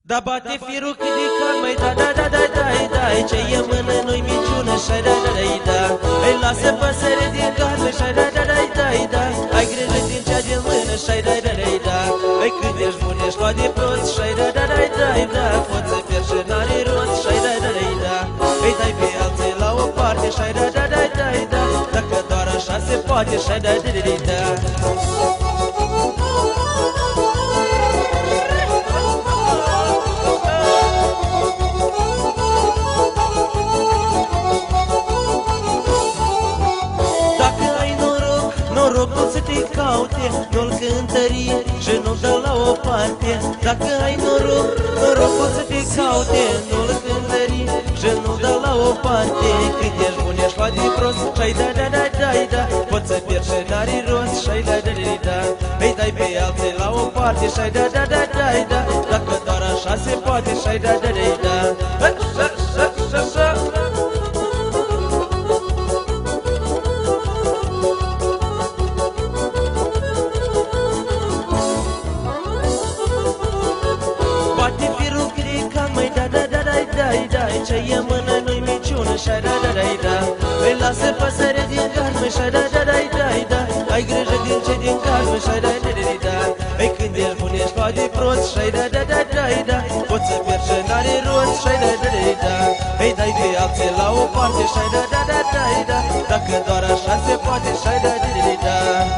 Da bate firul cât de cal, măi, da, da, da, da, da, da, ce e mână nu-i minciună, șai, da, da, da, da. Îi lasă păsăre din cal, măi, șai, da, da, da, da, da. Ai grijă din cea din mână, șai, da, da, da, da. Îi cât ești bun, ești luat de prost, șai, da, da, da, da, da. Poți să pierzi și n-are rost, șai, da, da, da, da. Îi dai pe alții la o parte, șai, da, da, da, da, da. Dacă doar așa se poate, șai, da, da, da, da. Norocul să te caute, nu-l cântări și nu-l dă la o parte. Dacă ai noroc, norocul să te caute, nu-l cântări și nu-l dă la o parte. Când ești bun, ești luat de prost, și-ai da, da, da, da, da. Poți să pierzi și n-are rost, și-ai da, da, da, da. Îi dai pe alții la o parte, și-ai da, da, da, da, da. Dacă doar așa se poate, și-ai da, da, da, da. Ce e mână nu-i minciună, șai da da da da. Îi lasă păsăre din carmă, șai da da da da da. Ai grijă din ce din carmă, șai da da da da. Îi când ești bun, ești luat de prost, șai da da da da da. Poți să pierzi și n-are rost, șai da da da da. Îi dai pe alții la o parte, șai da da da da da. Dacă doar așa se poate, șai da da da da.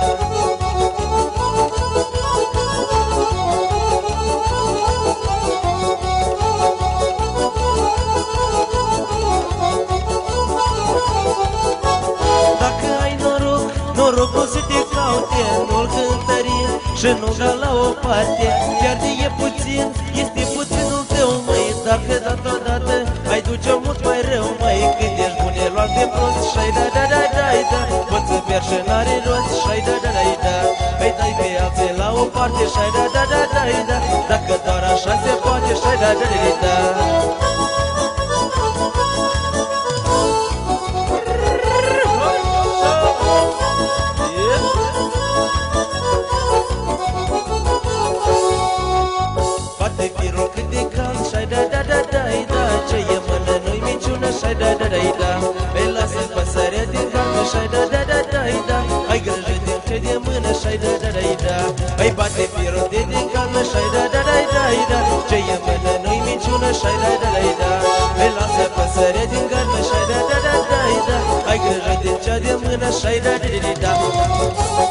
Norocul să te caute, nu-l cântări și nu-l da la o parte. Pierde e puțin, este puținul tău, măi. Dacă dată ai duce-o mult mai rău, măi. Când ești bun, e luat de prost, și-ai da, da, da, da, da. Poți să pierzi și n-are rost, și-ai da, da, da, da. Îi dai pe alții la o parte, și-ai da, da, da, da, da. Dacă doar așa se poate, și-ai da, da, da, da. Șai da da da da. Îi lasă păsărea din carne, șai da da da da da. Ai grijă din ce de mână, șai da da da da. Îi bate firul din carne, șai da da da da da. Ce e mână nu-i minciună, șai da da da da. Îi lasă păsărea din carne, șai da da da da da. Ai grijă din ce de mână, șai da da da da.